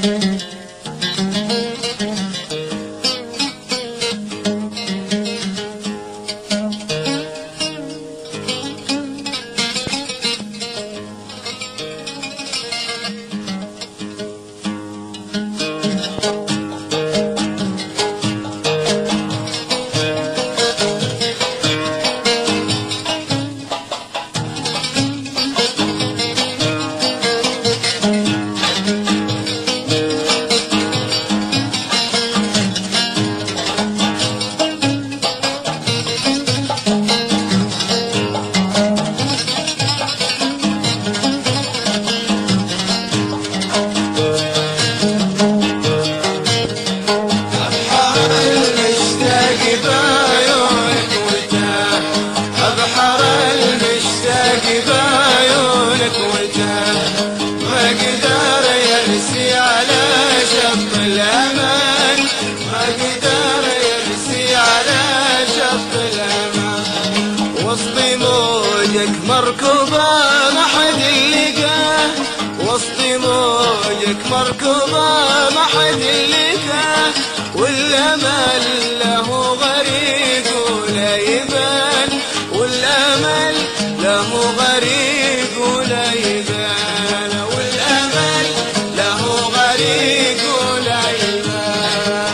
مركوبة ما حد لقاه وسط موجك، مركوبة ما حد لقاه، والأمل له غريق ولا يبان، والأمل له غريق ولا يبان، والأمل له غريق ولا يبان.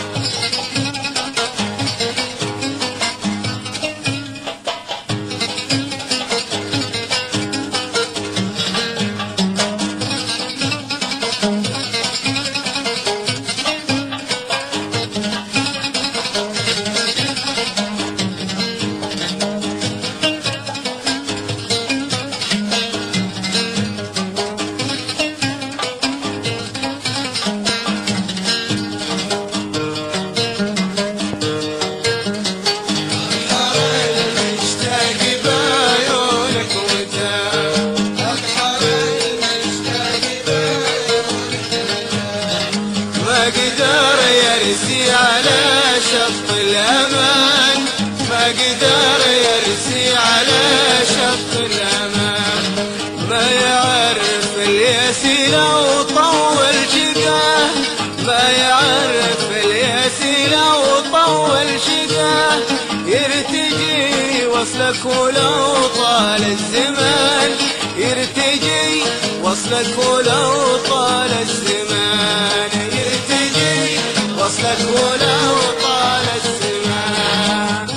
يرسي على شط الأمان، ما قدر يرسي على شط الأمان، ما يعرف الياسي لو طول شقاه، ما يعرف الياسي لو طول شقاه، يرتجي وصلك ولو طال الزمان، يرتجي وصلك ولو طال الزمان، يرتجي وصلك ولو طال الزمان.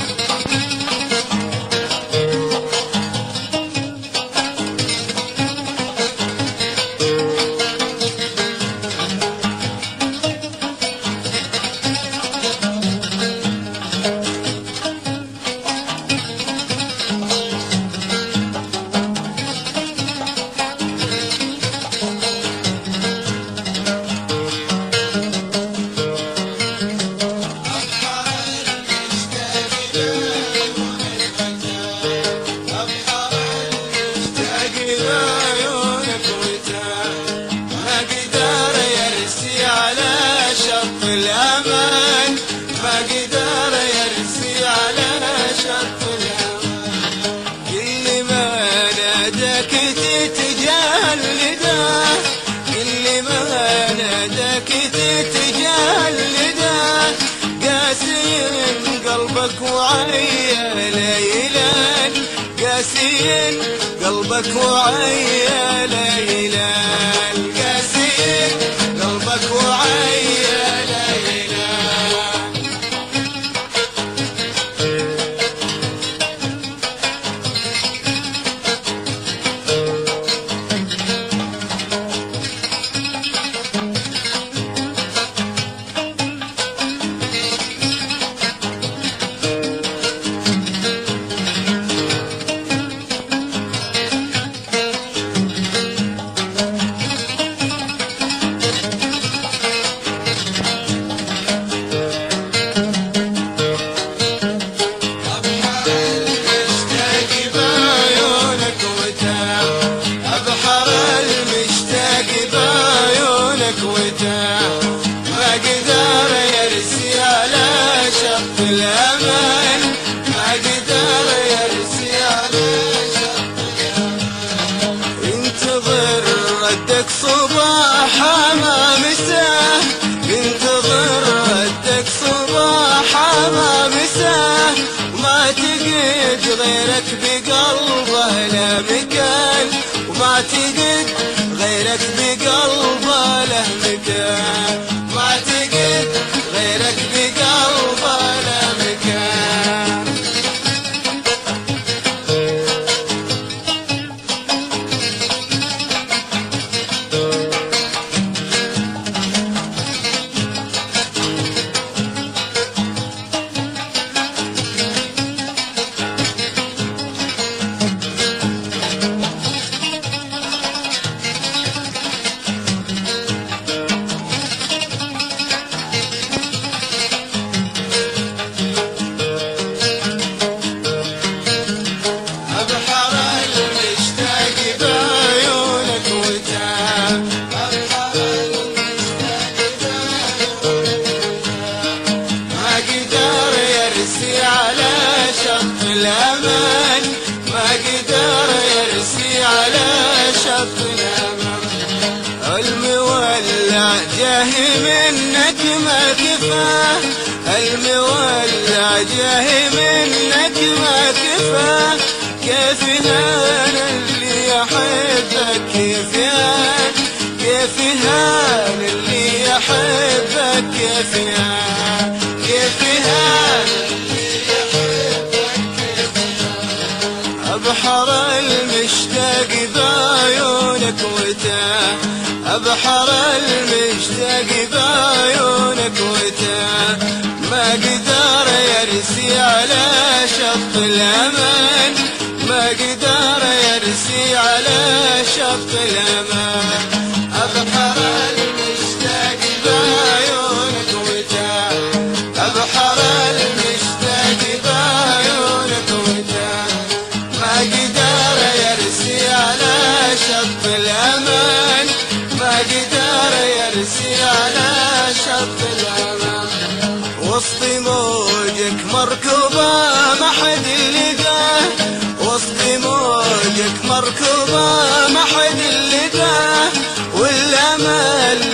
الأمان ما قدر يرسي على شط الأمان، كل ما ناداك تتجلده، كل ما ناداك تتجلده، قاسي قلبك وعيا ليلان، قاسي قلبك وعيا ليلان، قاسي قلبك وعيا الأمان، ما قدر يرسي على شط الأمان، انتظر ردك صباح ما مساء، بقلبه لا مكان، ومعتقد غيرك بقلبه له مكان، معتقد غيرك بقلبه له مكان. الأمان ما قدر يرسي على شط الأمان، المولع جاه منك ما كفاه، المولع جاه منك ما كفاه، كيف هان اللي يحبك، كيف هان، كيف هان اللي يحبك، كيف هان، كيف هان أبحر المشتاق بعيونك وتاه، أبحر المشتاق بعيونك وتاه، ما قدر يرسي على شط الأمان، ما قدر يرسي على شط الأمان. أبحر المشتاق بعيونك وتاه، أبحر المشتاق بعيونك وتاه، ما قدر يرسي على شط الأمان، ما قدر يرسي على شط الأمان. وسط موجك مركوبة ما حد لقاه، وسط موجك مركوبة ما حد لقاه، والأمل